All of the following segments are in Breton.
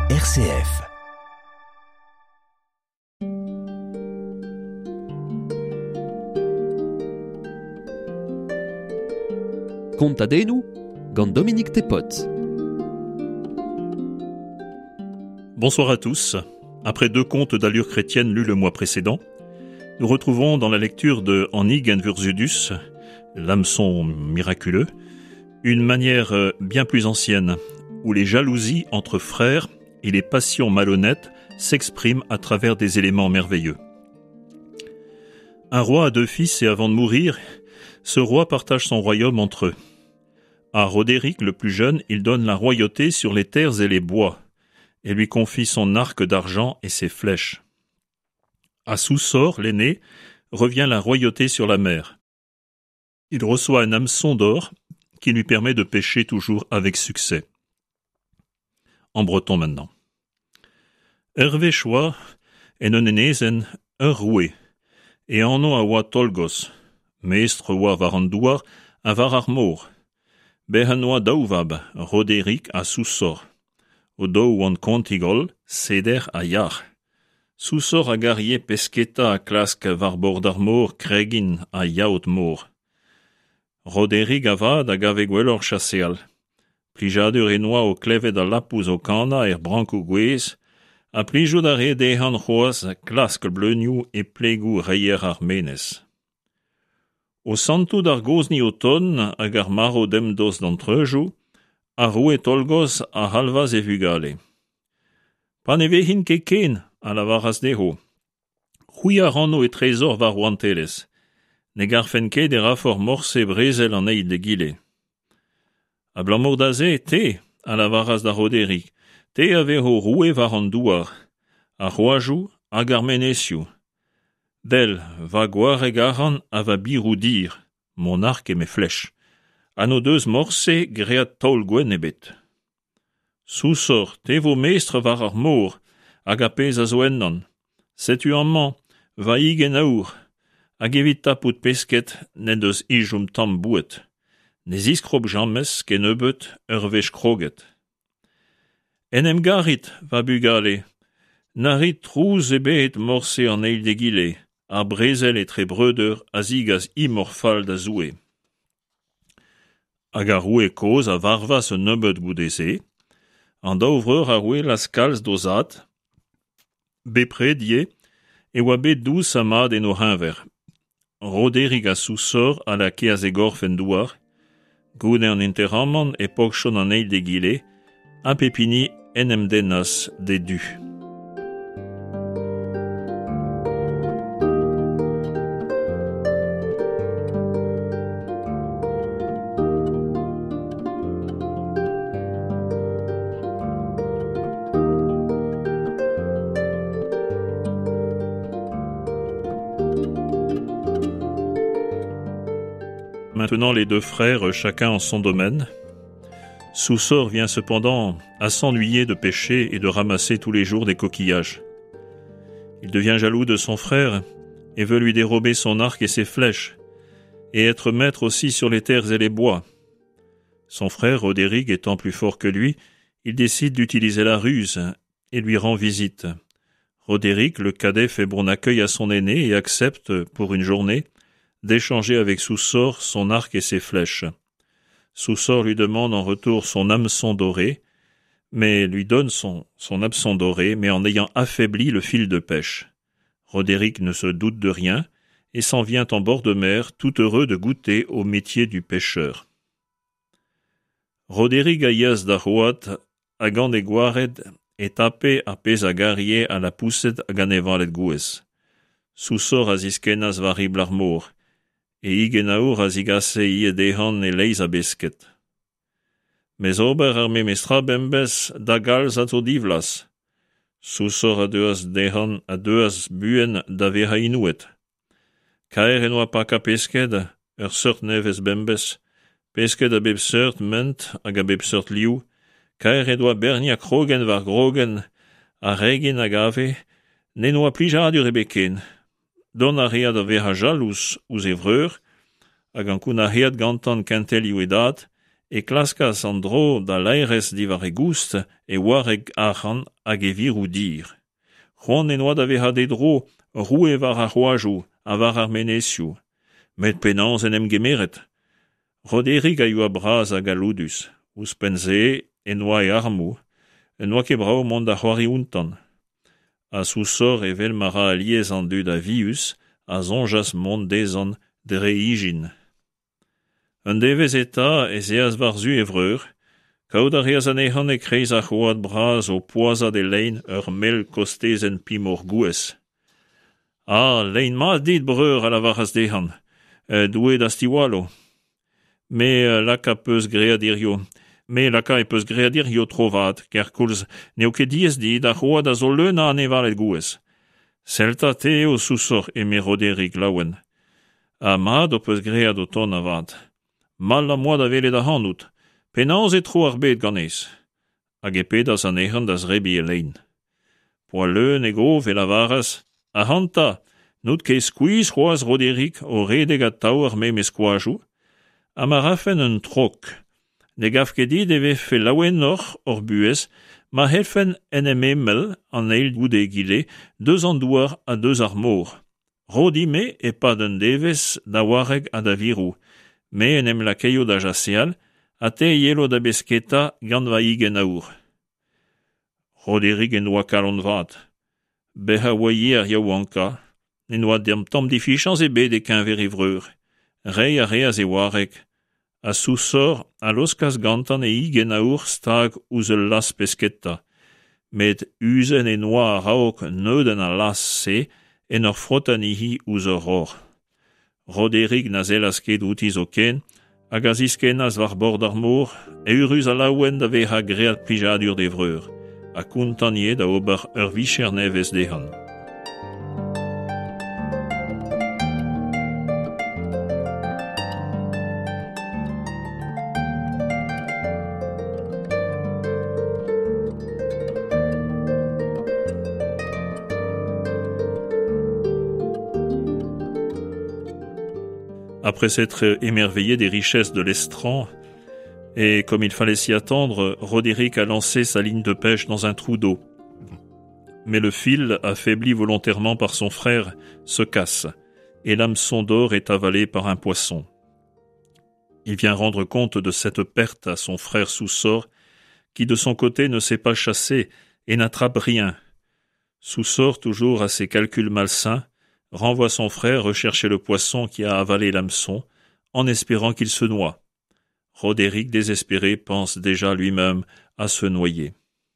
RCF. Contadenu, gant Dominique Tepot. Bonsoir à tous. Après 2 contes d'allure chrétienne lus le mois précédent, nous retrouvons dans la lecture de Hennig en Vursudus, l'hameçon miraculeux, une manière bien plus ancienne, où les jalousies entre frères et les passions malhonnêtes s'expriment à travers des éléments merveilleux. Un roi a 2 fils et avant de mourir, ce roi partage son royaume entre eux. À Roderick, le plus jeune, il donne la royauté sur les terres et les bois, et lui confie son arc d'argent et ses flèches. À Soussor, l'aîné, revient la royauté sur la mer. Il reçoit un hameçon d'or qui lui permet de pêcher toujours avec succès. En breton maintenant. Hervé choa en nenezen roué, et anno awa tolgos, meestre wa varandouar a vararmour, behanoa daouvab, Roderick a Soussor, odo wan contigol, ceder a yar. Soussor a garrier pesqueta a clask varbord d'armour, cregin a yaoutmour. Roderick avad a gaveguelor chasseal. Plijadur enoa o cleved a lapous o kana branco gwez, a plijou a re dehan c'hoaz klask bleuniou e plegou reier ar menez. O santou d'ar gozni o ton hag ar maro demdos d'antrejou, a roue tolgos a halvaz e vugale. Pa ne vehin ket ken a la varas deho. C'hwi a ranno e trezor var wantelez. Ne garfen ket e rafor morse brezel an eil de gile. A blamour daze, te, a la varas da Roderick, te a veho roue var an douar, a c'hoajou hag ar menesiou. Del, va gwar e garan a va birou dir, mon arc et mes flèches. A no deus morse great taol gwen ebet. Soussor, te vo meestre var ar mor, hag a pez a zo ennan. Setu an man, va igen aour, hag evit tapout pesket ne deus ijoum tam bouet. Ne ziskrob jammes ken ebeut ur vech kroget. Enem garit, va bugale, narit trouz ebet morse an eil de gile, ar brezel etre breuder a zigaz imorfal da zoue. Hag a roue koz a varvas un ebeut goudeze, an daovreur a roue las kalz dozat, bepre die, e oa bet dous amad en o hinver. Roderick a Soussor a la ke a zegor fen douar, goude an enterramman e pokchon an eil de gile, a pepini enem dennas de du. Maintenant les 2 frères, chacun en son domaine. Soussor vient cependant à s'ennuyer de pêcher et de ramasser tous les jours des coquillages. Il devient jaloux de son frère et veut lui dérober son arc et ses flèches, et être maître aussi sur les terres et les bois. Son frère, Roderick, étant plus fort que lui, il décide d'utiliser la ruse et lui rend visite. Roderick, le cadet, fait bon accueil à son aîné et accepte, pour une journée, d'échanger avec Soussor son arc et ses flèches. Soussor lui demande en retour son hameçon doré, mais lui donne son hameçon doré, mais en ayant affaibli le fil de pêche. Roderick ne se doute de rien et s'en vient en bord de mer, tout heureux de goûter au métier du pêcheur. Roderick a yaz da c'hoat a gant e gwared et tape a pez a garrier a la pousset a gant e valet gouez. Soussor a ziskenaz varibl ar mor, e igen aour a zigase ie dehan e leiz a besket. Mez ober ar memestra bembez da galz a zo divlas. Soussor a deus dehan a deus buen da veha inouet. Kaer eno a pak a pesket, ur seurt nevez bembez, pesket a bep seurt ment hag a bep seurt liou, kaer edo a berni a krogen var grogen, a regin a gave, n'eno a plijadur e beken. Don a read a veha jalouz ouz evreur, hag an koun a read gantan kentel iou edat, e klaskas an dro da laerez divar e goust e wareg achan hag e virou dir. C'hoant en oa da veha de dro, roue war ar c'hoajou, a war ar menezioù. Met penans en em gemeret. Roderick a eu a braz a galudus, ouspenze en oa e armou, en oa ket brao mont da c'hoari ountan. A sousor evel mara a liez an dud a vius, a zonjas mont dezan dre ijin. Un devez eta ez eaz varzu evreur, kaout a reaz anehan e kreiz a c'hoad braz o poazad e lein ur mel kostez en pimor gouez. Lein mat dit breur a la varaz dehan, douet a stiwalo. Me laka peus greadirio. Me laka e peus greadirio trovat, ker koulz neo ket diez dit a c'hoad a zo leuna an evalet gouez. Selta te o sousor e me Roderick laouen. A mad o peus gread o ton avad. Mal la moa da vele da hanout, penans e tro ar bet ganez. Hag e pedas an ec'han da zrebi e lein. Poa leun e gov e la varas, a hanta, nout ke skouiz c'hoaz Roderick o redeg a tau ar mem e skoajou, a ma rafen un trok. Ne gaf ket dit e vef fe laouen or buez, ma helfen en em emel an eil goude gile, deus an douar a deus ar mor. Rodi me e pa d'un devez da wareg a da virou, me en em la keio da jaseal, a te yelo da besketa gant va igen aour. Roderick en oa kalon vat. Beha oaie ar yaou anka, en oa dem tamm difichans e bet e kenver evreur. Rei a reaz e wareg. A sousor a loskas gantan e igen aour stag ouz ul las besketa. Met uzen en oa a raok neuden a las se, en ur frotanihi ouz ur ror. Roderick na zelas ket outiz o ken, hag a ziskenaz war bord ar mor, e uruz a laouen da veha gread plijadur d'evreur, a kontanie da ober ur vicher nevez dehan. Après s'être émerveillé des richesses de l'estran, et comme il fallait s'y attendre, Roderick a lancé sa ligne de pêche dans un trou d'eau. Mais le fil, affaibli volontairement par son frère, se casse, et l'hameçon d'or est avalé par un poisson. Il vient rendre compte de cette perte à son frère Soussor, qui de son côté ne sait pas chasser et n'attrape rien. Soussor, toujours à ses calculs malsains, renvoie son frère rechercher le poisson qui a avalé l'hameçon, en espérant qu'il se noie. Roderick, désespéré, pense déjà lui-même à se noyer.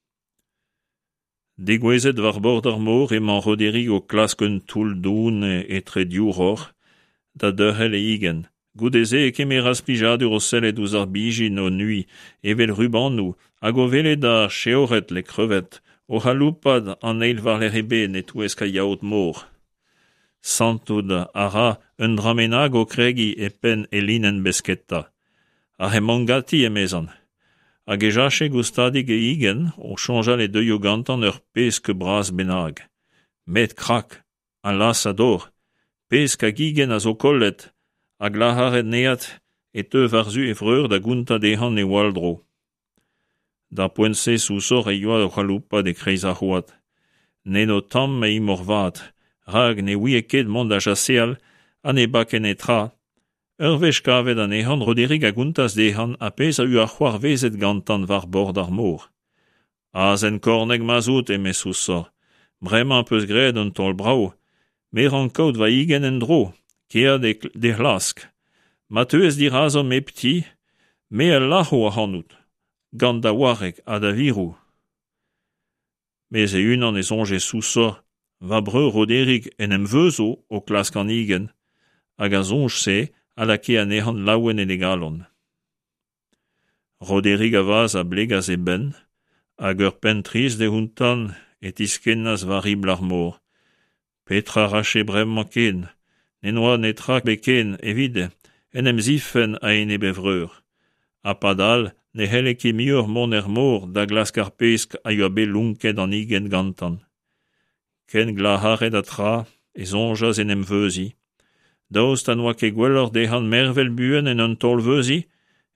Degouezet war bord ar mor emañ Roderick o klasken toul doun e tre diuror, da deurhel e igen. Goudeze e kemeras plijadur o sellet ouz ar bijin o nui, evel rubannou, hag o velet da cheoret le crevet, o haloupad an eil war le rebe netouez ka yaout mor. Santoud ara un dramenag o kregi e pen e linen besketa. A hemangati e mezan. Hag e jache goustadig e igen, o chanja le deuio gantan ur pesk braz benag. Met krak, an las ador, pesk hag igen a zo kollet, hag laharet neat e teu varzu evreur da gunta dehan e waldro. Da poense Soussor e yoa o chaloupa de kreiz a c'hoat. Neno tam e imorvat, rag ne ouie ket mont a jaseal, an e baken e tra. Ur vech kavet an ehan Roderick a guntas dehan a pez a eu ar c'hoar vezet gantan var bord ar mor. Azen korneg mazout eme Soussor. Bremañ peus gred un tol brao. Me rankaout va igen en dro, kea de hlask. Ma teuez dirazom me pti, me el laho a hanout, gant da wareg a da virou. Mez e unan e sonje Soussor, va breu Roderick en em veuzo o klask an igen, hag a zonj se a la ke an ehan laouen en e galon. Roderick a vaz a blegaz e ben, hag ur pen triz de huntan et iskennaz varibl ar mor. Petra rache bremañ ken, n'enoa netra beken evide, en em zifen a en e bevreur. A padal, ne hele ket miur mon er mor da glask ar pesk a yo be lunket an igen gantan. Ken glaharet a tra, e zonjaz en em veuzi. Daoust an oa ket gwelloc'h dehan mervel buen en un tol veuzi,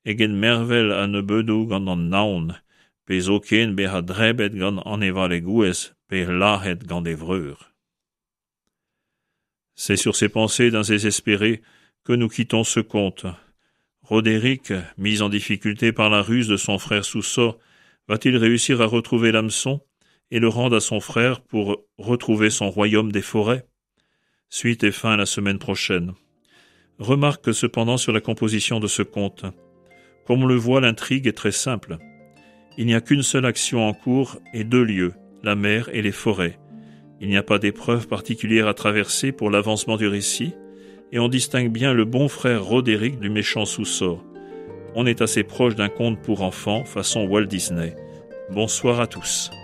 egen mervel an beudou gant an naon, pe zo ken be ha drebet gant an eval e gouez, pe lahet gant e vreur. C'est sur ces pensées d'un désespéré que nous quittons ce conte. Roderick, mis en difficulté par la ruse de son frère Soussor, va-t-il réussir à retrouver l'hameçon et le rendre à son frère pour retrouver son royaume des forêts? Suite et fin la semaine prochaine. Remarque cependant sur la composition de ce conte. Comme on le voit, l'intrigue est très simple. Il n'y a qu'une seule action en cours et 2 lieux, la mer et les forêts. Il n'y a pas d'épreuve particulière à traverser pour l'avancement du récit, et on distingue bien le bon frère Roderick du méchant Soussor. On est assez proche d'un conte pour enfants façon Walt Disney. Bonsoir à tous.